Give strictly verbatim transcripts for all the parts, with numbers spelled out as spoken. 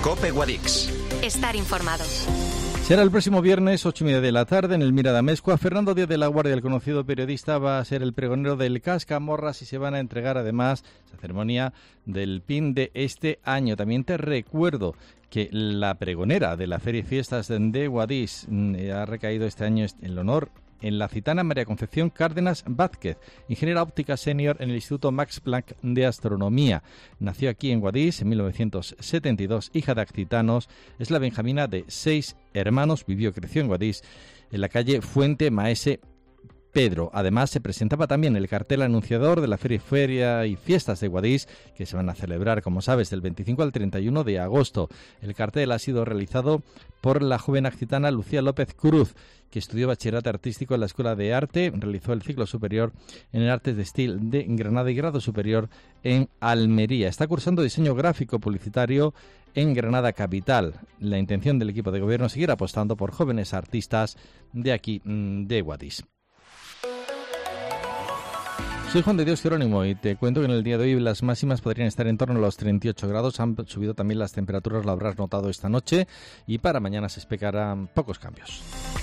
COPE Guadix. Estar informado. Será el próximo viernes, ocho y media de la tarde, en el Mira de Amezcua. Fernando Díaz de la Guardia, el conocido periodista, va a ser el pregonero del Cascamorras y se van a entregar además esa ceremonia del Pin de este año. También te recuerdo que la pregonera de la Feria y Fiestas de Guadix ha recaído este año el honor en la gitana María Concepción Cárdenas Vázquez, ingeniera óptica senior en el Instituto Max Planck de Astronomía. Nació aquí en Guadix en mil novecientos setenta y dos, hija de accitanos, es la benjamina de seis hermanos, vivió y creció en Guadix, en la calle Fuente Maese Pedro. Además, se presentaba también el cartel anunciador de la Feria, Feria y Fiestas de Guadix, que se van a celebrar, como sabes, del veinticinco al treinta y uno de agosto. El cartel ha sido realizado por la joven accitana Lucía López Cruz, que estudió bachillerato artístico en la Escuela de Arte, realizó el ciclo superior en el Artes de Estil de Granada y grado superior en Almería. Está cursando diseño gráfico publicitario en Granada capital. La intención del equipo de gobierno es seguir apostando por jóvenes artistas de aquí, de Guadix. Soy Juan de Dios Jerónimo y te cuento que en el día de hoy las máximas podrían estar en torno a los treinta y ocho grados. Han subido también las temperaturas, lo habrás notado esta noche, y para mañana se esperarán pocos cambios.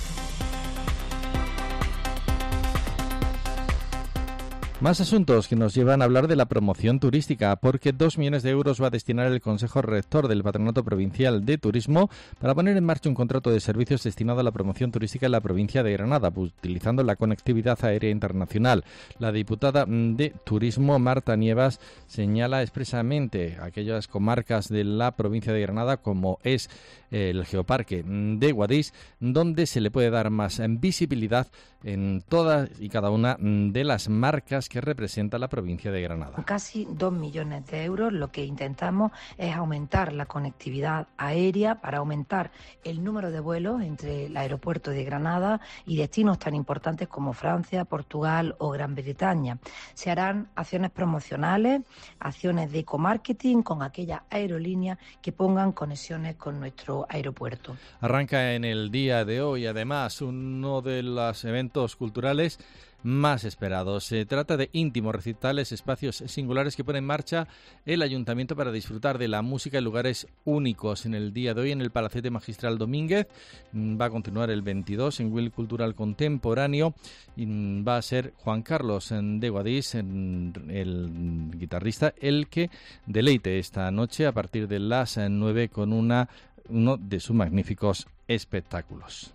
Más asuntos que nos llevan a hablar de la promoción turística, porque dos millones de euros va a destinar el Consejo Rector del Patronato Provincial de Turismo para poner en marcha un contrato de servicios destinado a la promoción turística en la provincia de Granada, utilizando la conectividad aérea internacional. La diputada de Turismo, Marta Nievas, señala expresamente aquellas comarcas de la provincia de Granada, como es el Geoparque de Guadix, donde se le puede dar más visibilidad en todas y cada una de las marcas que representa la provincia de Granada. Casi dos millones de euros. Lo que intentamos es aumentar la conectividad aérea para aumentar el número de vuelos entre el aeropuerto de Granada y destinos tan importantes como Francia, Portugal o Gran Bretaña. Se harán acciones promocionales, acciones de ecomarketing con aquellas aerolíneas que pongan conexiones con nuestro aeropuerto. Arranca en el día de hoy, además, uno de los eventos culturales más esperados. Se trata de íntimos recitales, espacios singulares que pone en marcha el Ayuntamiento para disfrutar de la música en lugares únicos. En el día de hoy, en el Palacete Magistral Domínguez, va a continuar el veintidós en Will Cultural Contemporáneo, y va a ser Juan Carlos de Guadix, el guitarrista, el que deleite esta noche a partir de las nueve con una, uno de sus magníficos espectáculos.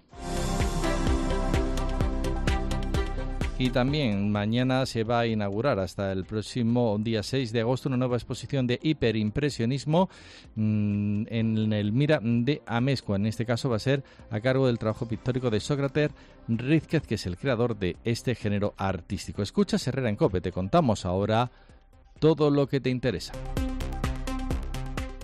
Y también mañana se va a inaugurar hasta el próximo día seis de agosto una nueva exposición de hiperimpresionismo mmm, en el Mira de Amezcua. En este caso va a ser a cargo del trabajo pictórico de Sócrates Rízquez, que es el creador de este género artístico. Escuchas Herrera en COPE, te contamos ahora todo lo que te interesa.